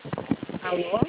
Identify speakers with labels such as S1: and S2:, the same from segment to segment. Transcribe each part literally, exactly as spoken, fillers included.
S1: Alô?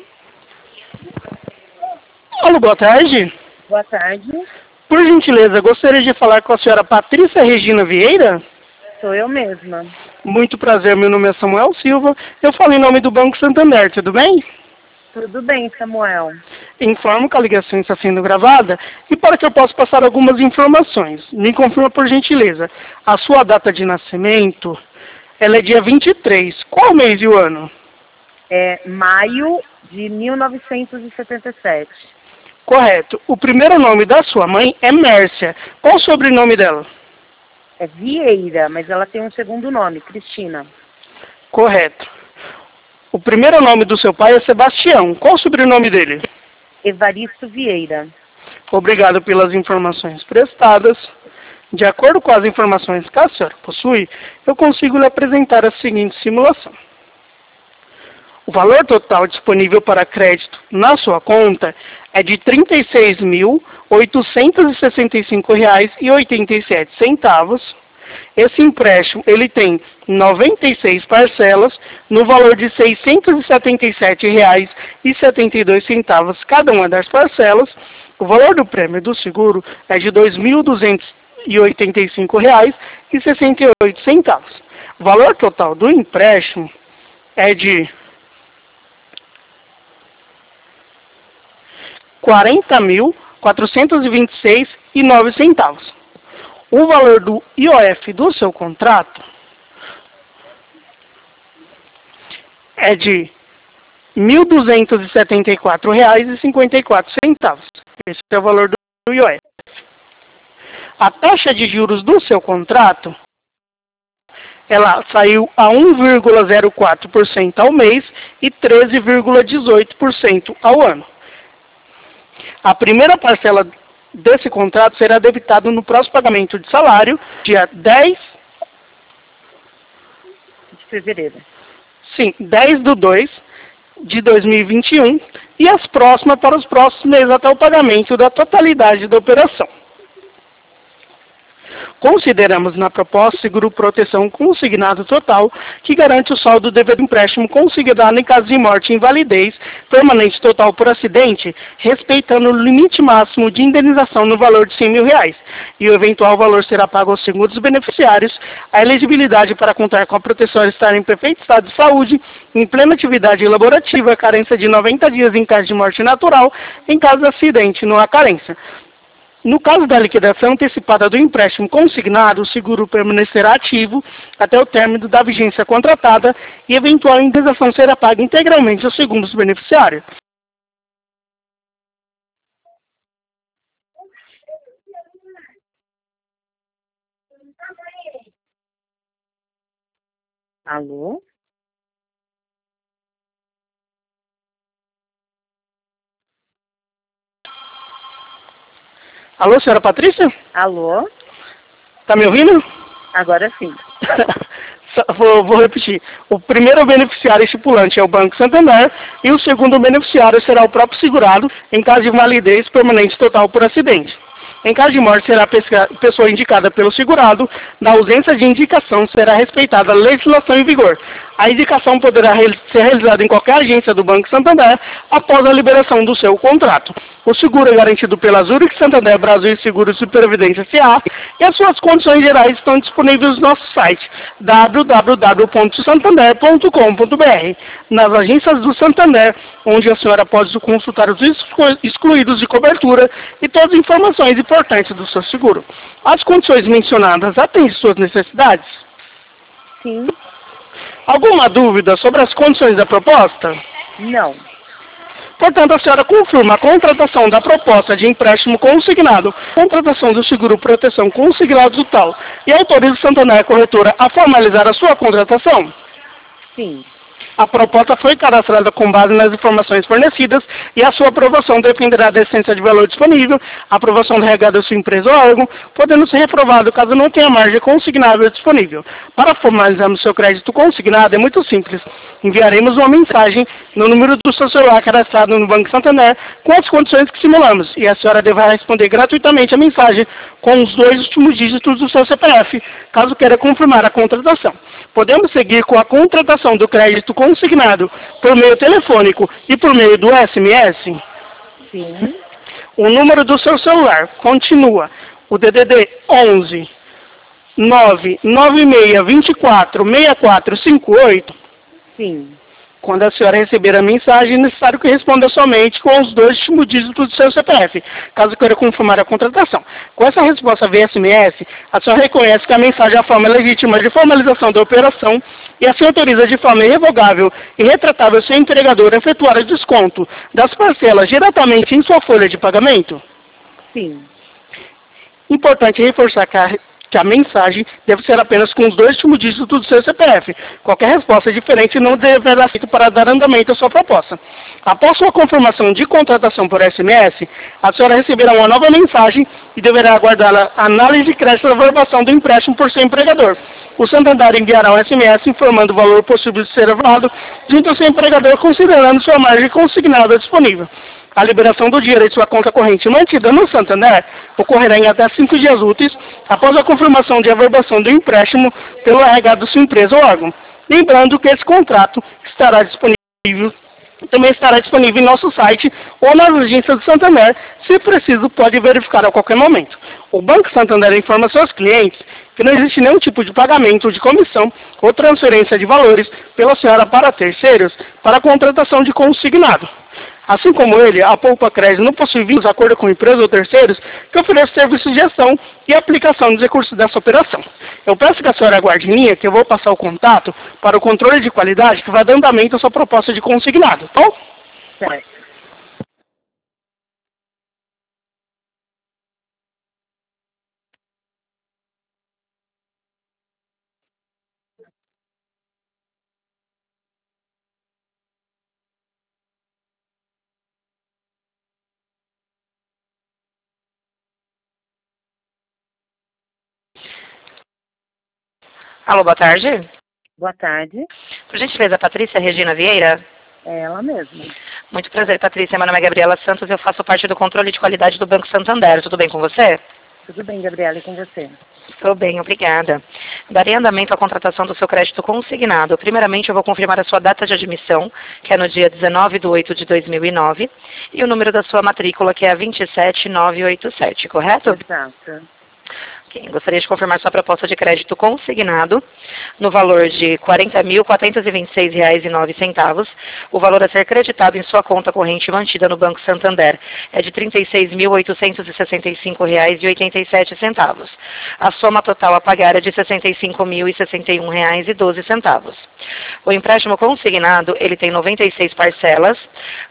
S2: Alô, boa tarde.
S1: Boa tarde.
S2: Por gentileza, gostaria de falar com a senhora Patrícia Regina Vieira?
S1: Sou eu mesma.
S2: Muito prazer, meu nome é Samuel Silva. Eu falo em nome do Banco Santander, tudo bem?
S1: Tudo bem, Samuel.
S2: Informo que a ligação está sendo gravada e para que eu possa passar algumas informações. Me confirma por gentileza. A sua data de nascimento, ela é dia vinte e três. Qual mês e o ano?
S1: É maio de mil novecentos e setenta e sete.
S2: Correto. O primeiro nome da sua mãe é Mércia. Qual o sobrenome dela?
S1: É Vieira, mas ela tem um segundo nome, Cristina.
S2: Correto. O primeiro nome do seu pai é Sebastião. Qual o sobrenome dele?
S1: Evaristo Vieira.
S2: Obrigado pelas informações prestadas. De acordo com as informações que a senhora possui, eu consigo lhe apresentar a seguinte simulação. O valor total disponível para crédito na sua conta é de trinta e seis mil, oitocentos e sessenta e cinco reais e oitenta e sete centavos. Esse empréstimo ele tem noventa e seis parcelas no valor de seiscentos e setenta e sete reais e setenta e dois centavos cada uma das parcelas. O valor do prêmio do seguro é de dois mil duzentos e oitenta e cinco reais e sessenta e oito centavos. O valor total do empréstimo é de quarenta mil, quatrocentos e vinte e seis reais e nove centavos. O valor do I O F do seu contrato é de mil duzentos e setenta e quatro reais e cinquenta e quatro centavos. Esse é o valor do I O F. A taxa de juros do seu contrato, ela saiu a um vírgula zero quatro por cento ao mês e treze vírgula dezoito por cento ao ano. A primeira parcela desse contrato será debitada no próximo pagamento de salário, dia dez
S1: De fevereiro.
S2: Sim, dez do dois de dois mil e vinte e um, e as próximas para os próximos meses até o pagamento da totalidade da operação. Consideramos na proposta seguro proteção consignado total, que garante o saldo do devido empréstimo consignado em caso de morte e invalidez permanente total por acidente, respeitando o limite máximo de indenização no valor de cem mil reais, e o eventual valor será pago aos segundos beneficiários. A elegibilidade para contar com a proteção é estar em perfeito estado de saúde, em plena atividade laborativa, carência de noventa dias em caso de morte natural, em caso de acidente não há carência. No caso da liquidação antecipada do empréstimo consignado, o seguro permanecerá ativo até o término da vigência contratada e eventual indenização será paga integralmente aos segundos beneficiários.
S1: Alô?
S2: Alô, senhora Patrícia?
S1: Alô?
S2: Tá me ouvindo?
S1: Agora sim.
S2: vou, vou repetir. O primeiro beneficiário estipulante é o Banco Santander e o segundo beneficiário será o próprio segurado em caso de invalidez permanente total por acidente. Em caso de morte, será a pessoa indicada pelo segurado. Na ausência de indicação, será respeitada a legislação em vigor. A indicação poderá ser realizada em qualquer agência do Banco Santander após a liberação do seu contrato. O seguro é garantido pela Zurich Santander Brasil Seguros e Previdência S A e as suas condições gerais estão disponíveis no nosso site w w w ponto santander ponto com ponto b r. Nas agências do Santander, onde a senhora pode consultar os excluídos de cobertura e todas as informações importantes do seu seguro. As condições mencionadas atendem suas necessidades?
S1: Sim.
S2: Alguma dúvida sobre as condições da proposta?
S1: Não.
S2: Portanto, a senhora confirma a contratação da proposta de empréstimo consignado, contratação do seguro proteção consignado total e autoriza o Santander Corretora a formalizar a sua contratação?
S1: Sim.
S2: A proposta foi cadastrada com base nas informações fornecidas e a sua aprovação dependerá da essência de valor disponível, a aprovação da R H da sua empresa ou órgão, podendo ser reprovado caso não tenha margem consignável disponível. Para formalizarmos seu crédito consignado é muito simples. Enviaremos uma mensagem no número do seu celular cadastrado no Banco Santander com as condições que simulamos e a senhora deverá responder gratuitamente a mensagem com os dois últimos dígitos do seu C P F, caso queira confirmar a contratação. Podemos seguir com a contratação do crédito consignado consignado por meio telefônico e por meio do S M S?
S1: Sim.
S2: O número do seu celular continua o D D D onze nove nove seis dois quatro seis quatro cinco oito?
S1: Sim.
S2: Quando a senhora receber a mensagem, é necessário que responda somente com os dois últimos dígitos do seu C P F, caso queira confirmar a contratação. Com essa resposta via S M S, a senhora reconhece que a mensagem é a forma legítima de formalização da operação e assim autoriza de forma irrevogável e retratável seu empregador a efetuar o desconto das parcelas diretamente em sua folha de pagamento?
S1: Sim.
S2: Importante reforçar que a que a mensagem deve ser apenas com os dois últimos dígitos do seu C P F. Qualquer resposta diferente não deverá ser feita para dar andamento à sua proposta. Após sua confirmação de contratação por S M S, a senhora receberá uma nova mensagem e deverá aguardar a análise de crédito da averbação do empréstimo por seu empregador. O Santander enviará um S M S informando o valor possível de ser averbado junto ao seu empregador, considerando sua margem consignada disponível. A liberação do dinheiro em sua conta corrente mantida no Santander ocorrerá em até cinco dias úteis após a confirmação de averbação do empréstimo pelo R H da sua empresa ou órgão. Lembrando que esse contrato estará disponível, também estará disponível em nosso site ou nas agências do Santander. Se preciso, pode verificar a qualquer momento. O Banco Santander informa seus clientes que não existe nenhum tipo de pagamento de comissão ou transferência de valores pela senhora para terceiros para a contratação de consignado. Assim como ele, a Poupa Crédito não possui vínculos de acordo com empresas ou terceiros que oferecem serviços de gestão e aplicação dos recursos dessa operação. Eu peço que a senhora aguarde em linha, que eu vou passar o contato para o controle de qualidade que vai dar andamento à sua proposta de consignado, tá bom?
S1: Certo.
S3: Alô, boa tarde.
S1: Boa tarde.
S3: Por gentileza, Patrícia Regina Vieira.
S1: É ela mesma.
S3: Muito prazer, Patrícia. Meu nome é Gabriela Santos e eu faço parte do controle de qualidade do Banco Santander. Tudo bem com você?
S1: Tudo bem, Gabriela, e com você?
S3: Estou bem, obrigada. Darei andamento à contratação do seu crédito consignado. Primeiramente, eu vou confirmar a sua data de admissão, que é no dia dezenove de oito de dois mil e nove, e o número da sua matrícula, que é a vinte e sete mil novecentos e oitenta e sete, correto?
S1: Exato.
S3: Okay. Gostaria de confirmar sua proposta de crédito consignado no valor de quarenta mil quatrocentos e vinte e seis reais e nove centavos. O valor a ser creditado em sua conta corrente mantida no Banco Santander é de trinta e seis mil oitocentos e sessenta e cinco reais e oitenta e sete centavos. A soma total a pagar é de sessenta e cinco mil e sessenta e um reais e doze centavos. O empréstimo consignado, ele tem noventa e seis parcelas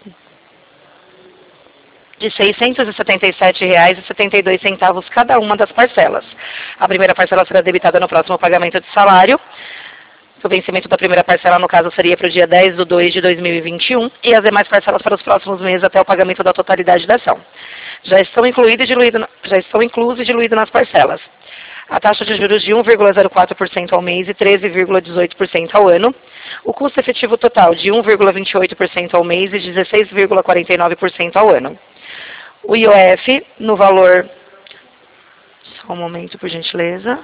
S3: de seiscentos e setenta e sete reais e setenta e dois centavos cada uma das parcelas. A primeira parcela será debitada no próximo pagamento de salário. O vencimento da primeira parcela, no caso, seria para o dia dez de dois de dois mil e vinte e um e as demais parcelas para os próximos meses até o pagamento da totalidade da ação. Já estão incluídos e diluídos, já estão inclusos e diluídos nas parcelas. A taxa de juros de um vírgula zero quatro por cento ao mês e treze vírgula dezoito por cento ao ano. O custo efetivo total de um vírgula vinte e oito por cento ao mês e dezesseis vírgula quarenta e nove por cento ao ano. O I O F no valor... Só um momento, por gentileza.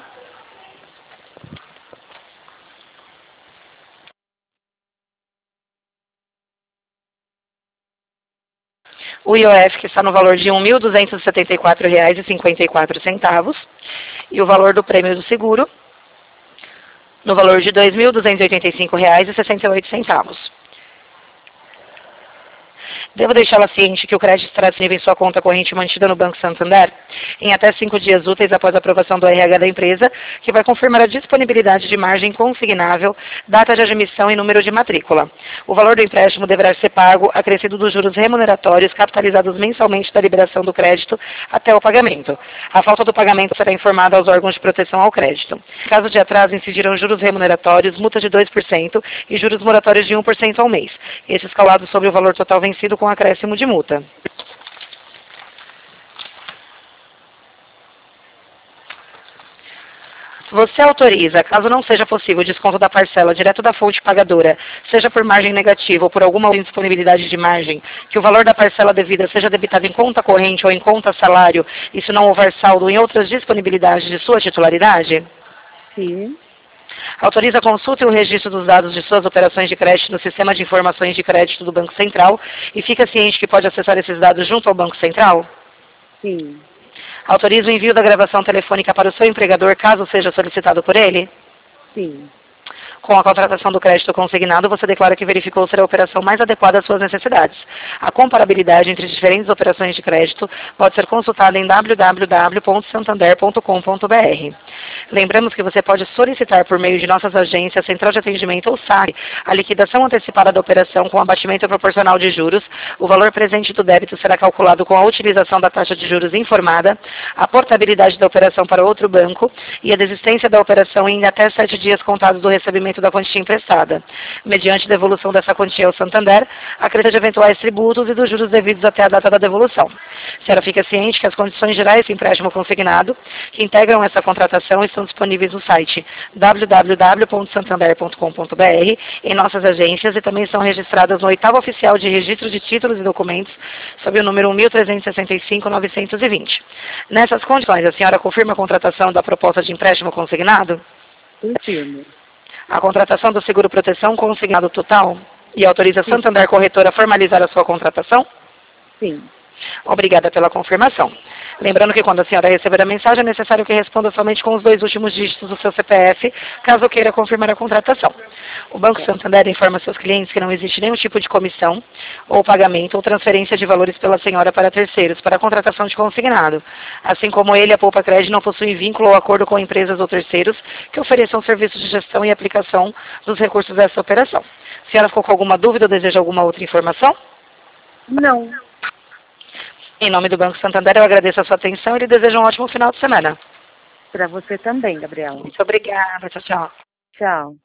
S3: O I O F que está no valor de um mil duzentos e setenta e quatro reais e cinquenta e quatro centavos. E o valor do prêmio do seguro no valor de dois mil duzentos e oitenta e cinco reais e sessenta e oito centavos. Devo deixá-la ciente que o crédito estará disponível em sua conta corrente mantida no Banco Santander em até cinco dias úteis após a aprovação do R H da empresa, que vai confirmar a disponibilidade de margem consignável, data de admissão e número de matrícula. O valor do empréstimo deverá ser pago acrescido dos juros remuneratórios capitalizados mensalmente da liberação do crédito até o pagamento. A falta do pagamento será informada aos órgãos de proteção ao crédito. Em caso de atraso, incidirão juros remuneratórios, multa de dois por cento e juros moratórios de um por cento ao mês. Esses calados sobre o valor total vencido com acréscimo de multa. Você autoriza, caso não seja possível o desconto da parcela direto da fonte pagadora, seja por margem negativa ou por alguma indisponibilidade de margem, que o valor da parcela devida seja debitado em conta corrente ou em conta salário, e se não houver saldo em outras disponibilidades de sua titularidade?
S1: Sim.
S3: Autoriza a consulta e o registro dos dados de suas operações de crédito no Sistema de Informações de Crédito do Banco Central e fica ciente que pode acessar esses dados junto ao Banco Central?
S1: Sim.
S3: Autoriza o envio da gravação telefônica para o seu empregador caso seja solicitado por ele?
S1: Sim.
S3: Com a contratação do crédito consignado, você declara que verificou ser a operação mais adequada às suas necessidades. A comparabilidade entre diferentes operações de crédito pode ser consultada em w w w ponto santander ponto com ponto b r. Lembramos que você pode solicitar por meio de nossas agências, central de atendimento ou S A C a liquidação antecipada da operação com abatimento proporcional de juros. O valor presente do débito será calculado com a utilização da taxa de juros informada, a portabilidade da operação para outro banco e a desistência da operação em até sete dias contados do recebimento da quantia emprestada. Mediante devolução dessa quantia ao Santander, a crescita de eventuais tributos e dos juros devidos até a data da devolução. A senhora fica ciente que as condições gerais do empréstimo consignado, que integram essa contratação, estão disponíveis no site w w w ponto santander ponto com ponto b r, em nossas agências, e também são registradas no oitavo oficial de registro de títulos e documentos, sob o número mil trezentos e sessenta e cinco, novecentos e vinte. Nessas condições, a senhora confirma a contratação da proposta de empréstimo consignado?
S1: Confirmo.
S3: A contratação do seguro-proteção consignado total e autoriza a
S1: Sim.
S3: Santander Corretora a formalizar a sua contratação?
S1: Sim.
S3: Obrigada pela confirmação. Lembrando que quando a senhora receber a mensagem, é necessário que responda somente com os dois últimos dígitos do seu C P F, caso queira confirmar a contratação. O Banco Santander informa seus clientes que não existe nenhum tipo de comissão, ou pagamento, ou transferência de valores pela senhora para terceiros, para a contratação de consignado. Assim como ele, a Poupa Crédito não possui vínculo ou acordo com empresas ou terceiros que ofereçam serviços de gestão e aplicação dos recursos dessa operação. A senhora ficou com alguma dúvida ou deseja alguma outra informação?
S1: Não.
S3: Em nome do Banco Santander, eu agradeço a sua atenção e lhe desejo um ótimo final de semana.
S1: Para você também, Gabriela.
S3: Muito obrigada. Tchau, tchau.
S1: Tchau.